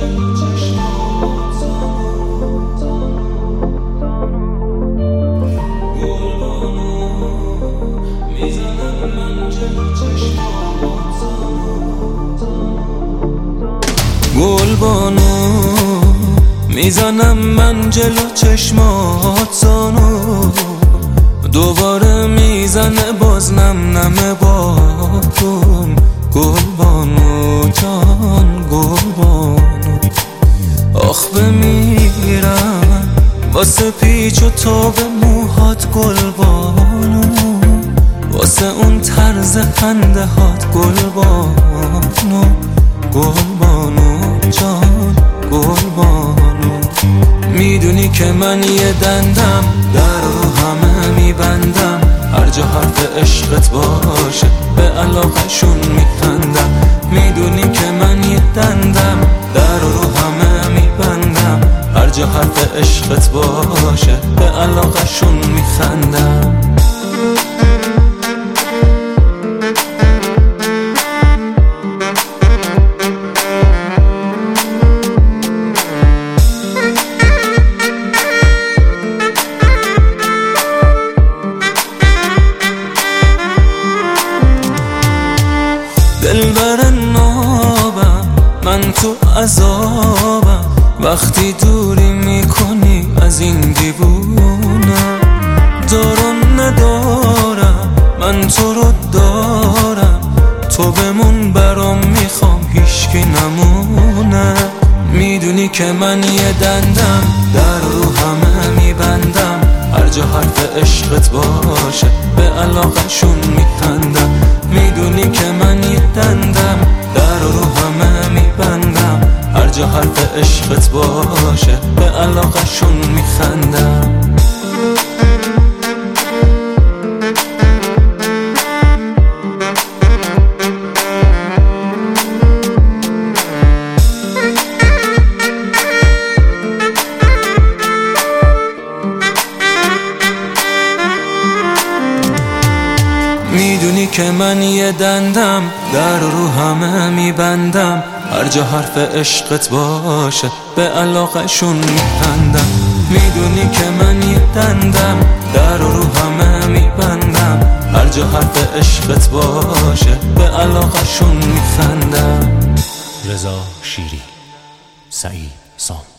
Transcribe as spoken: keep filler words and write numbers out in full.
گلبانو میزنم من جلو چشمات زانو، دوباره میزنه باز نم نم باتون. گلبانو جان گلبانو، آخ بمیرم واسه پیچ و تاب موهات گلبانو، واسه اون طرز خنده هات گلبانو. گلبانو جان گلبانو، میدونی که من یه دندم در رو همه میبندم، هر جا حرف عشقت باشه به علاقشون میخندم. میدونی که من یه دندم در رو همه میبندم، هر جا حرف عشقت باشه به علاقشون میخندم. دلبر نابم من تو عذابم، وقتی دوری میکنی از این دیوونم. دارم ندارم من تو رو دارم، تو بمون برام میخوام هیچکی نمونه. میدونی که من یه دندم در رو همه میبندم، هر جا حرف عشقت باشه به علاقشون میخندم. میدونی که من یه دندم در رو همه میبندم، هر جا حرف عشقت باشه به علاقشون میخندم. میدونی که من یه دندم در رو همه میبندم، هر جا حرف عشقت باشه به علاقشون میخندم. میدونی که من یه دندم در رو همه میبندم، هر جا حرف عشقت باشه به علاقشون میخندم. رضا شیری، سعید سام.